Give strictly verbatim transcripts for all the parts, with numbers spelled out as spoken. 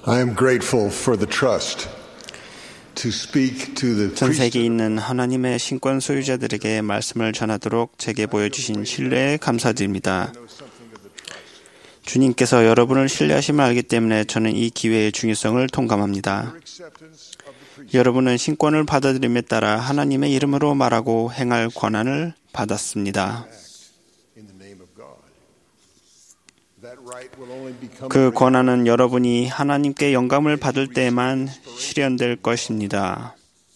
I am grateful for the trust to speak to the 전 세계에 priesthood. 있는 하나님의 신권 소유자들에게 말씀을 전하도록 제게 보여주신 신뢰에 감사드립니다. 주님께서 여러분을 신뢰하심을 알기 때문에 저는 이 기회의 중요성을 통감합니다. 여러분은 신권을 받아들임에 따라 하나님의 이름으로 말하고 행할 권한을 받았습니다. 그 권한은 여러분이 하나님께 영감을 받을 때에만 실현될 것입니다.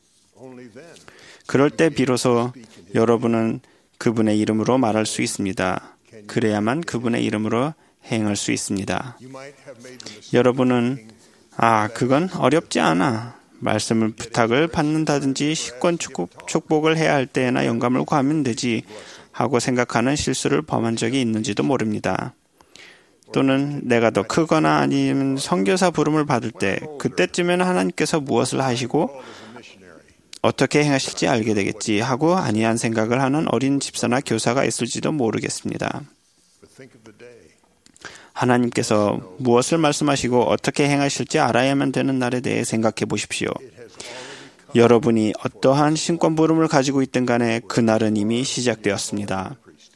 그럴 때 비로소 여러분은 그분의 이름으로 말할 수 있습니다. 그래야만 그분의 이름으로 행할 수 있습니다. 여러분은 아, 그건 어렵지 않아. 말씀을 부탁을 받는다든지 식권 축복을 해야 할 때에나 영감을 구하면 되지 하고 생각하는 실수를 범한 적이 있는지도 모릅니다. 또는 내가 더 크거나 아니면 선교사 부름을 받을 때 그때쯤에는 하나님께서 무엇을 하시고 어떻게 행하실지 알게 되겠지 하고 아니한 생각을 하는 어린 집사나 교사가 있을지도 모르겠습니다. 하나님께서 무엇을 말씀하시고 어떻게 행하실지 알아야만 되는 날에 대해 생각해 보십시오. 여러분이 어떠한 신권 부름을 가지고 있든 간에 그날은 이미 시작되었습니다.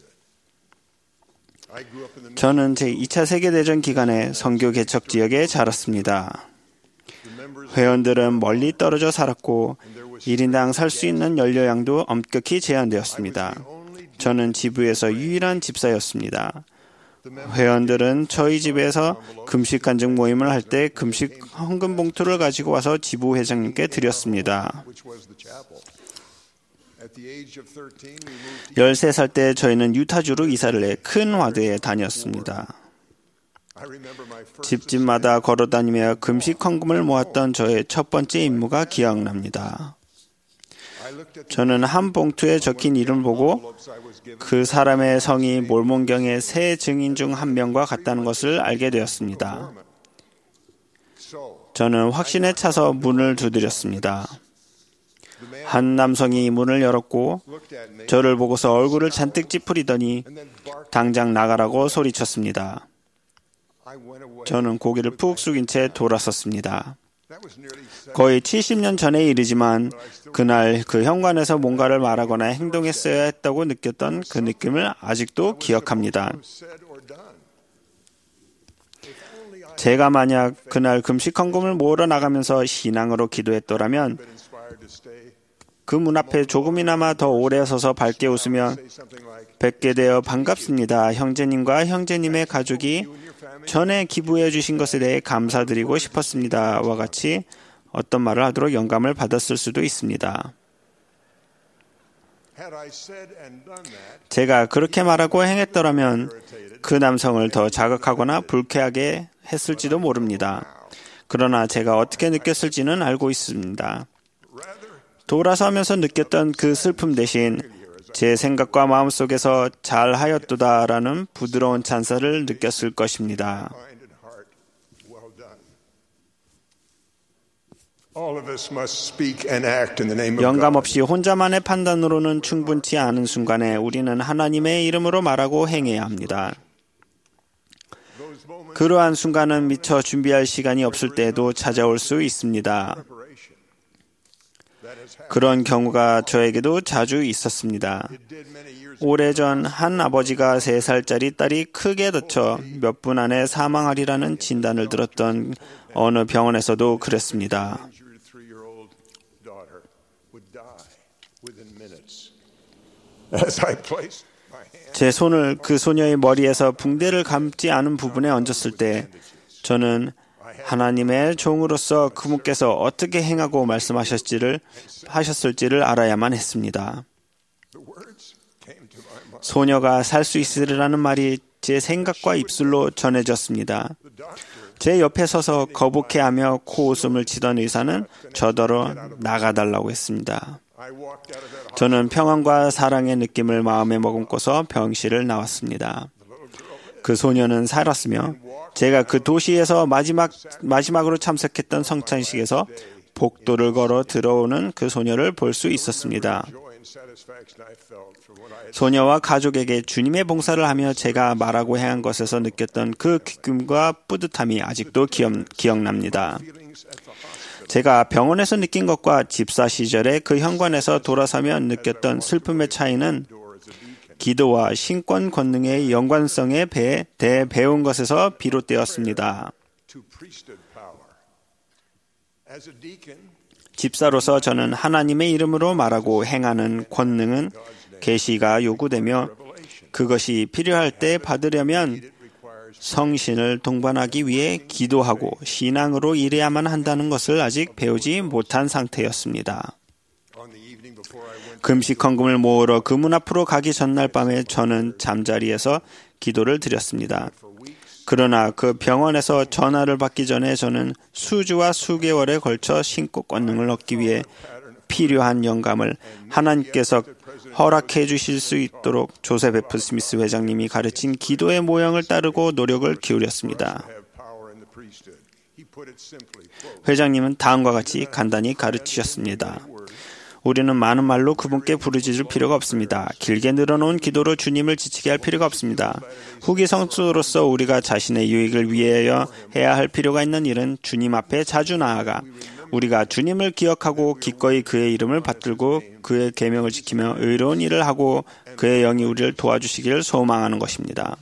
저는 제이 차 세계대전 기간에 선교 개척 지역에 자랐습니다. 회원들은 멀리 떨어져 살았고 일 인당 살 수 있는 연료량도 엄격히 제한되었습니다. 저는 지부에서 유일한 집사였습니다. 회원들은 저희 집에서 금식 간증 모임을 할 때 금식 헌금 봉투를 가지고 와서 지부 회장님께 드렸습니다. 열세 살 때 저희는 유타주로 이사를 해 큰 와드에 다녔습니다. 집집마다 걸어다니며 금식 헌금을 모았던 저의 첫 번째 임무가 기억납니다. 저는 한 봉투에 적힌 이름을 보고 그 사람의 성이 몰몬경의 세 증인 중 한 명과 같다는 것을 알게 되었습니다. 저는 확신에 차서 문을 두드렸습니다. 한 남성이 문을 열었고 저를 보고서 얼굴을 잔뜩 찌푸리더니 당장 나가라고 소리쳤습니다. 저는 고개를 푹 숙인 채 돌아섰습니다. 거의 칠십 년 전에 이르지만 그날 그 현관에서 뭔가를 말하거나 행동했어야 했다고 느꼈던 그 느낌을 아직도 기억합니다. 제가 만약 그날 금식 헌금을 모으러 나가면서 신앙으로 기도했더라면 그 문 앞에 조금이나마 더 오래 서서 밝게 웃으며 뵙게 되어 반갑습니다. 형제님과 형제님의 가족이 전에 기부해 주신 것에 대해 감사드리고 싶었습니다. 와 같이 어떤 말을 하도록 영감을 받았을 수도 있습니다. 제가 그렇게 말하고 행했더라면 그 남성을 더 자극하거나 불쾌하게 했을지도 모릅니다. 그러나 제가 어떻게 느꼈을지는 알고 있습니다. 돌아서면서 느꼈던 그 슬픔 대신 제 생각과 마음속에서 잘하였도다라는 부드러운 찬사를 느꼈을 것입니다. 영감 없이 혼자만의 판단으로는 충분치 않은 순간에 우리는 하나님의 이름으로 말하고 행해야 합니다. 그러한 순간은 미처 준비할 시간이 없을 때에도 찾아올 수 있습니다. 그런 경우가 저에게도 자주 있었습니다. 오래전 한 아버지가 세 살짜리 딸이 크게 다쳐 몇 분 안에 사망하리라는 진단을 들었던 어느 병원에서도 그랬습니다. 제 손을 그 소녀의 머리에서 붕대를 감지 않은 부분에 얹었을 때 저는 하나님의 종으로서 그분께서 어떻게 행하고 말씀하셨지를 하셨을지를 알아야만 했습니다. 소녀가 살 수 있으리라는 말이 제 생각과 입술로 전해졌습니다. 제 옆에 서서 거북해하며 코웃음을 치던 의사는 저더러 나가달라고 했습니다. 저는 평안과 사랑의 느낌을 마음에 머금고서 병실을 나왔습니다. 그 소녀는 살았으며 제가 그 도시에서 마지막, 마지막으로 참석했던 성찬식에서 복도를 걸어 들어오는 그 소녀를 볼 수 있었습니다. 소녀와 가족에게 주님의 봉사를 하며 제가 말하고 행한 것에서 느꼈던 그 기쁨과 뿌듯함이 아직도 기억, 기억납니다. 제가 병원에서 느낀 것과 집사 시절에 그 현관에서 돌아서며 느꼈던 슬픔의 차이는 기도와 신권 권능의 연관성에 대해 배운 것에서 비롯되었습니다. 집사로서 저는 하나님의 이름으로 말하고 행하는 권능은 계시가 요구되며 그것이 필요할 때 받으려면 성신을 동반하기 위해 기도하고 신앙으로 일해야만 한다는 것을 아직 배우지 못한 상태였습니다. 금식 헌금을 모으러 그 문 앞으로 가기 전날 밤에 저는 잠자리에서 기도를 드렸습니다. 그러나 그 병원에서 전화를 받기 전에 저는 수주와 수개월에 걸쳐 신권 권능을 얻기 위해 필요한 영감을 하나님께서 허락해 주실 수 있도록 조셉 에프 스미스 회장님이 가르친 기도의 모형을 따르고 노력을 기울였습니다. 회장님은 다음과 같이 간단히 가르치셨습니다. 우리는 많은 말로 그분께 부르짖을 필요가 없습니다. 길게 늘어놓은 기도로 주님을 지치게 할 필요가 없습니다. 후기 성수로서 우리가 자신의 유익을 위하여 해야 할 필요가 있는 일은 주님 앞에 자주 나아가 우리가 주님을 기억하고 기꺼이 그의 이름을 받들고 그의 계명을 지키며 의로운 일을 하고 그의 영이 우리를 도와주시기를 소망하는 것입니다.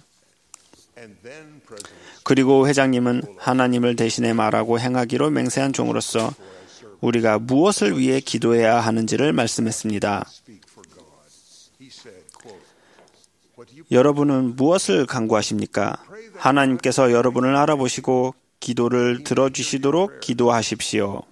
그리고 회장님은 하나님을 대신해 말하고 행하기로 맹세한 종으로서 우리가 무엇을 위해 기도해야 하는지를 말씀했습니다. 여러분은 무엇을 간구하십니까? 하나님께서 여러분을 알아보시고 기도를 들어주시도록 기도하십시오.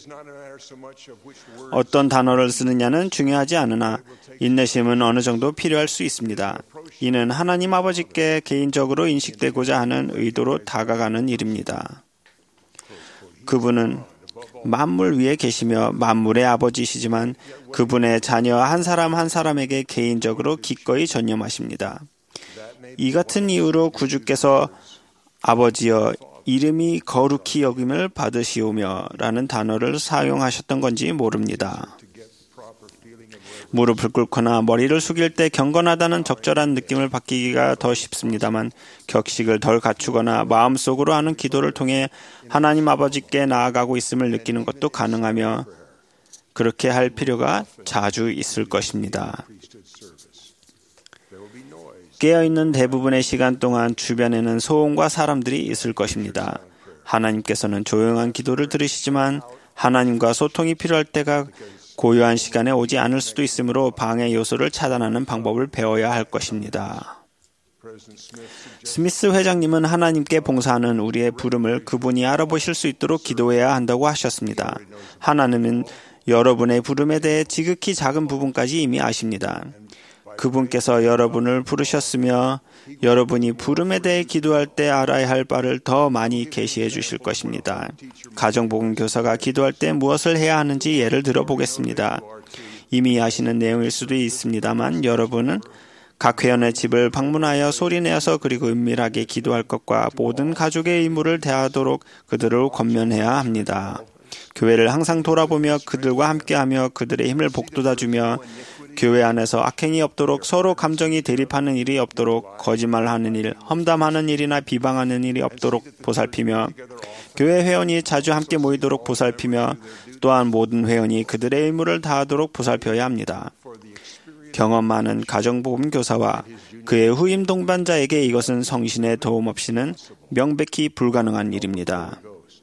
어떤 단어를 쓰느냐는 중요하지 않으나 인내심은 어느 정도 필요할 수 있습니다. 이는 하나님 아버지께 개인적으로 인식되고자 하는 의도로 다가가는 일입니다. 그분은 만물 위에 계시며 만물의 아버지시지만 그분의 자녀 한 사람 한 사람에게 개인적으로 기꺼이 전념하십니다. 이 같은 이유로 구주께서 아버지여 이름이 거룩히 여김을 받으시오며 라는 단어를 사용하셨던 건지 모릅니다. 무릎을 꿇거나 머리를 숙일 때 경건하다는 적절한 느낌을 받기가 더 쉽습니다만 격식을 덜 갖추거나 마음속으로 하는 기도를 통해 하나님 아버지께 나아가고 있음을 느끼는 것도 가능하며 그렇게 할 필요가 자주 있을 것입니다. 깨어있는 대부분의 시간 동안 주변에는 소음과 사람들이 있을 것입니다. 하나님께서는 조용한 기도를 들으시지만 하나님과 소통이 필요할 때가 고요한 시간에 오지 않을 수도 있으므로 방해 요소를 차단하는 방법을 배워야 할 것입니다. 스미스 회장님은 하나님께 봉사하는 우리의 부름을 그분이 알아보실 수 있도록 기도해야 한다고 하셨습니다. 하나님은 여러분의 부름에 대해 지극히 작은 부분까지 이미 아십니다. 그분께서 여러분을 부르셨으며 여러분이 부름에 대해 기도할 때 알아야 할 바를 더 많이 계시해 주실 것입니다. 가정복음 교사가 기도할 때 무엇을 해야 하는지 예를 들어 보겠습니다. 이미 아시는 내용일 수도 있습니다만 여러분은 각 회원의 집을 방문하여 소리내어서 그리고 은밀하게 기도할 것과 모든 가족의 의무를 다하도록 그들을 권면해야 합니다. 교회를 항상 돌아보며 그들과 함께하며 그들의 힘을 북돋아주며 교회 안에서 악행이 없도록 서로 감정이 대립하는 일이 없도록 거짓말하는 일, 험담하는 일이나 비방하는 일이 없도록 보살피며 교회 회원이 자주 함께 모이도록 보살피며 또한 모든 회원이 그들의 의무를 다하도록 보살펴야 합니다. 경험 많은 가정복음 교사와 그의 후임 동반자에게 이것은 성신의 도움 없이는 명백히 불가능한 일입니다.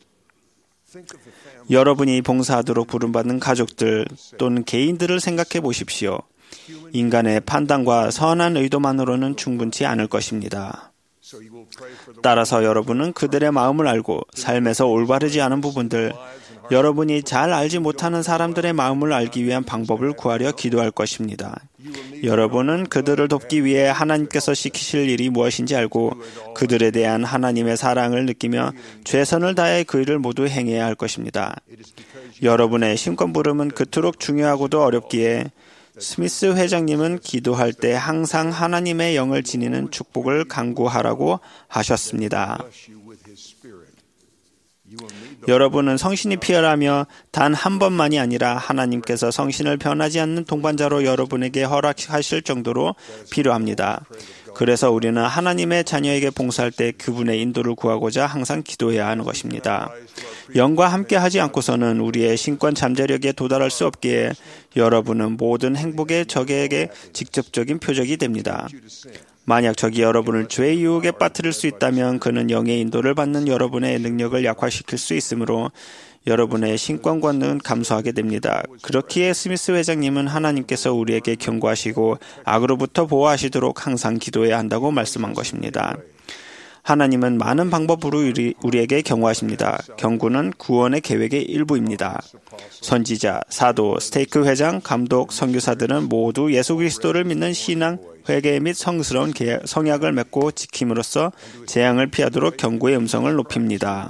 여러분이 봉사하도록 부름받는 가족들 또는 개인들을 생각해 보십시오. 인간의 판단과 선한 의도만으로는 충분치 않을 것입니다. 따라서 여러분은 그들의 마음을 알고 삶에서 올바르지 않은 부분들, 여러분이 잘 알지 못하는 사람들의 마음을 알기 위한 방법을 구하려 기도할 것입니다. 여러분은 그들을 돕기 위해 하나님께서 시키실 일이 무엇인지 알고 그들에 대한 하나님의 사랑을 느끼며 최선을 다해 그 일을 모두 행해야 할 것입니다. 여러분의 신권 부름은 그토록 중요하고도 어렵기에 스미스 회장님은 기도할 때 항상 하나님의 영을 지니는 축복을 간구하라고 하셨습니다. 여러분은 성신이 필요하며 단 한 번만이 아니라 하나님께서 성신을 변하지 않는 동반자로 여러분에게 허락하실 정도로 필요합니다. 그래서 우리는 하나님의 자녀에게 봉사할 때 그분의 인도를 구하고자 항상 기도해야 하는 것입니다. 영과 함께 하지 않고서는 우리의 신권 잠재력에 도달할 수 없기에 여러분은 모든 행복의 적에게 직접적인 표적이 됩니다. 만약 적이 여러분을 죄의 유혹에 빠뜨릴 수 있다면 그는 영의 인도를 받는 여러분의 능력을 약화시킬 수 있으므로 여러분의 신권과는 감소하게 됩니다. 그렇기에 스미스 회장님은 하나님께서 우리에게 경고하시고 악으로부터 보호하시도록 항상 기도해야 한다고 말씀한 것입니다. 하나님은 많은 방법으로 우리, 우리에게 경고하십니다. 경고는 구원의 계획의 일부입니다. 선지자, 사도, 스테이크 회장, 감독, 선교사들은 모두 예수 그리스도를 믿는 신앙, 회개 및 성스러운 성약을 맺고 지킴으로써 재앙을 피하도록 경고의 음성을 높입니다.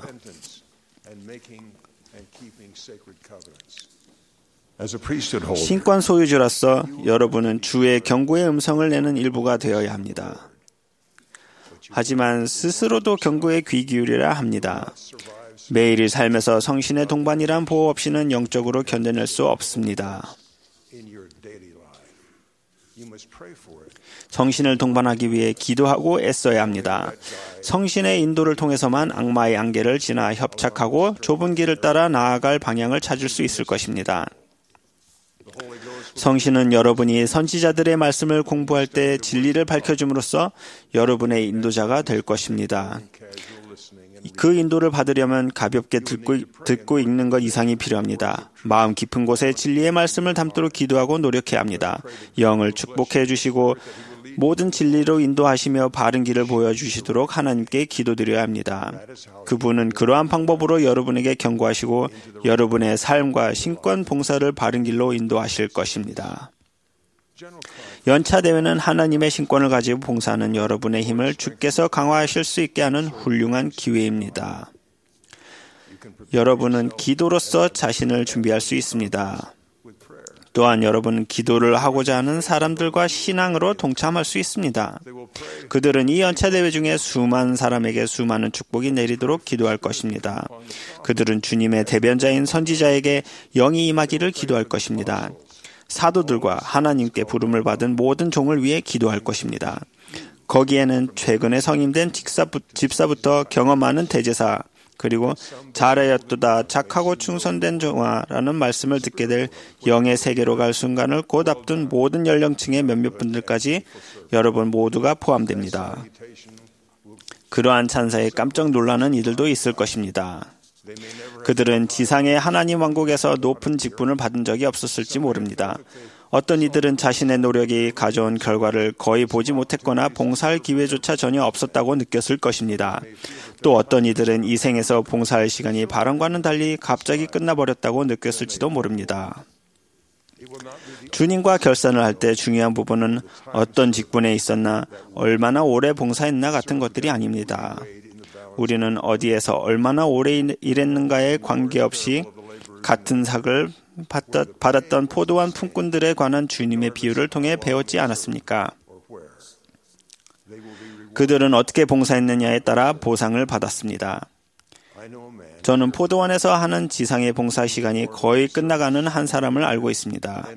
신권 소유주로서 여러분은 주의 경고의 음성을 내는 일부가 되어야 합니다. 하지만 스스로도 경고에 귀 기울여야 합니다. 매일의 삶에서 성신의 동반이란 보호 없이는 영적으로 견뎌낼 수 없습니다. 성신을 동반하기 위해 기도하고 애써야 합니다. 성신의 인도를 통해서만 악마의 안개를 지나 협착하고 좁은 길을 따라 나아갈 방향을 찾을 수 있을 것입니다. 성신은 여러분이 선지자들의 말씀을 공부할 때 진리를 밝혀줌으로써 여러분의 인도자가 될 것입니다. 그 인도를 받으려면 가볍게 듣고, 듣고 읽는 것 이상이 필요합니다. 마음 깊은 곳에 진리의 말씀을 담도록 기도하고 노력해야 합니다. 영을 축복해 주시고 모든 진리로 인도하시며 바른 길을 보여주시도록 하나님께 기도드려야 합니다. 그분은 그러한 방법으로 여러분에게 경고하시고 여러분의 삶과 신권 봉사를 바른 길로 인도하실 것입니다. 연차 대회는 하나님의 신권을 가지고 봉사하는 여러분의 힘을 주께서 강화하실 수 있게 하는 훌륭한 기회입니다. 여러분은 기도로서 자신을 준비할 수 있습니다. 또한 여러분은 기도를 하고자 하는 사람들과 신앙으로 동참할 수 있습니다. 그들은 이 연차대회 중에 수많은 사람에게 수많은 축복이 내리도록 기도할 것입니다. 그들은 주님의 대변자인 선지자에게 영이 임하기를 기도할 것입니다. 사도들과 하나님께 부름을 받은 모든 종을 위해 기도할 것입니다. 거기에는 최근에 성임된 집사부터 경험 많은 대제사, 그리고 잘하였도다 착하고 충성된 종아라는 말씀을 듣게 될 영의 세계로 갈 순간을 곧 앞둔 모든 연령층의 몇몇 분들까지 여러분 모두가 포함됩니다. 그러한 찬사에 깜짝 놀라는 이들도 있을 것입니다. 그들은 지상의 하나님 왕국에서 높은 직분을 받은 적이 없었을지 모릅니다. 어떤 이들은 자신의 노력이 가져온 결과를 거의 보지 못했거나 봉사할 기회조차 전혀 없었다고 느꼈을 것입니다. 또 어떤 이들은 이 생에서 봉사할 시간이 바람과는 달리 갑자기 끝나버렸다고 느꼈을지도 모릅니다. 주님과 결산을 할 때 중요한 부분은 어떤 직분에 있었나, 얼마나 오래 봉사했나 같은 것들이 아닙니다. 우리는 어디에서 얼마나 오래 일했는가에 관계없이 같은 삭을 받았던 포도원 품꾼들에 관한 주님의 비유를 통해 배웠지 않았습니까? 그들은 어떻게 봉사했느냐에 따라 보상을 받았습니다. 저는 포도원에서 하는 지상의 봉사 시간이 거의 끝나가는 한 사람을 알고 있습니다.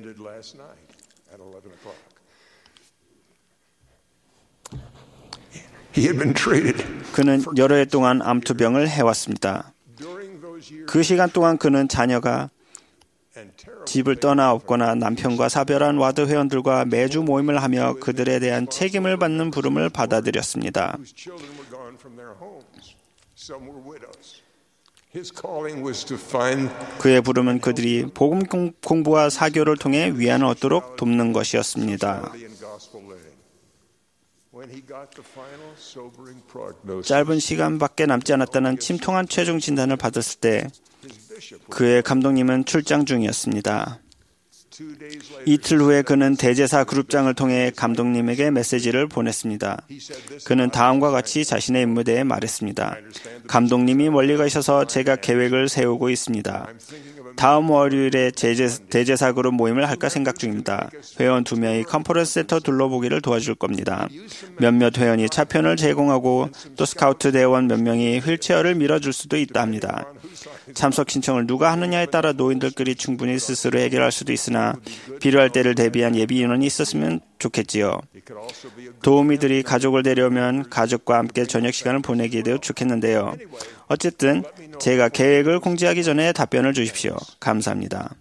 그는 여러 해 동안 암투병을 해왔습니다. 그 시간 동안 그는 자녀가 집을 떠나 없거나 남편과 사별한 와드 회원들과 매주 모임을 하며 그들에 대한 책임을 받는 부름을 받아들였습니다. 그의 부름은 그들이 복음 공부와 사교를 통해 위안을 얻도록 돕는 것이었습니다. 짧은 시간밖에 남지 않았다는 침통한 최종 진단을 받았을 때 그의 감독님은 출장 중이었습니다. 이틀 후에 그는 대제사 그룹장을 통해 감독님에게 메시지를 보냈습니다. 그는 다음과 같이 자신의 임무에 대해 말했습니다. 감독님이 멀리 가셔서 제가 계획을 세우고 있습니다. 다음 월요일에 제제, 대제사 그룹 모임을 할까 생각 중입니다. 회원 두 명이 컨퍼런스 센터 둘러보기를 도와줄 겁니다. 몇몇 회원이 차편을 제공하고 또 스카우트 대원 몇 명이 휠체어를 밀어줄 수도 있다 합니다. 참석 신청을 누가 하느냐에 따라 노인들끼리 충분히 스스로 해결할 수도 있으나 필요할 때를 대비한 예비 인원이 있었으면 좋겠지요. 도우미들이 가족을 데려오면 가족과 함께 저녁 시간을 보내기에도 좋겠는데요. 어쨌든 제가 계획을 공지하기 전에 답변을 주십시오. 감사합니다.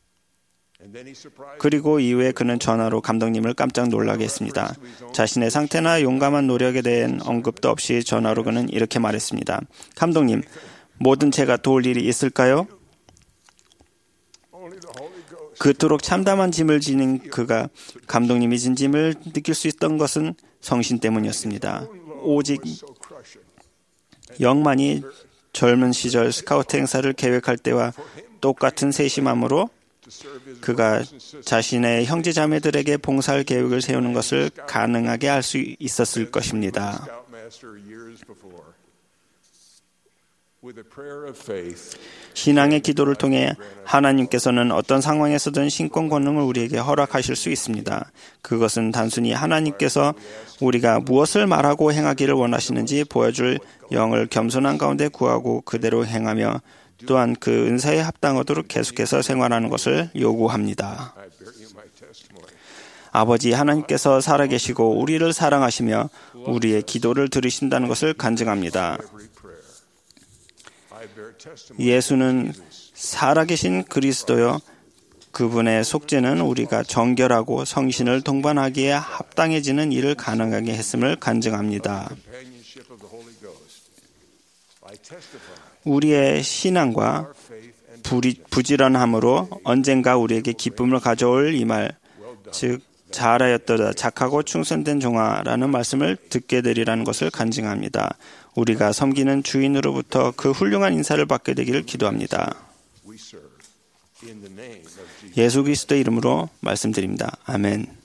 그리고 이후에 그는 전화로 감독님을 깜짝 놀라게 했습니다. 자신의 상태나 용감한 노력에 대한 언급도 없이 전화로 그는 이렇게 말했습니다. 감독님, 뭐든 제가 도울 일이 있을까요? 그토록 참담한 짐을 지닌 그가 감독님이 진 짐을 느낄 수 있던 것은 성신 때문이었습니다. 오직 영만이 젊은 시절 스카우트 행사를 계획할 때와 똑같은 세심함으로 그가 자신의 형제 자매들에게 봉사할 계획을 세우는 것을 가능하게 할 수 있었을 것입니다. 신앙의 기도를 통해 하나님께서는 어떤 상황에서든 신권 권능을 우리에게 허락하실 수 있습니다. 그것은 단순히 하나님께서 우리가 무엇을 말하고 행하기를 원하시는지 보여줄 영을 겸손한 가운데 구하고 그대로 행하며 또한 그 은사에 합당하도록 계속해서 생활하는 것을 요구합니다. 아버지 하나님께서 살아계시고 우리를 사랑하시며 우리의 기도를 들으신다는 것을 간증합니다. 예수는 살아계신 그리스도요. 그분의 속죄는 우리가 정결하고 성신을 동반하기에 합당해지는 일을 가능하게 했음을 간증합니다. 우리의 신앙과 부리, 부지런함으로 언젠가 우리에게 기쁨을 가져올 이 말, 즉 잘하였도다 착하고 충성된 종아라는 말씀을 듣게 되리라는 것을 간증합니다. 우리가 섬기는 주인으로부터 그 훌륭한 인사를 받게 되기를 기도합니다. 예수 그리스도의 이름으로 말씀드립니다. 아멘.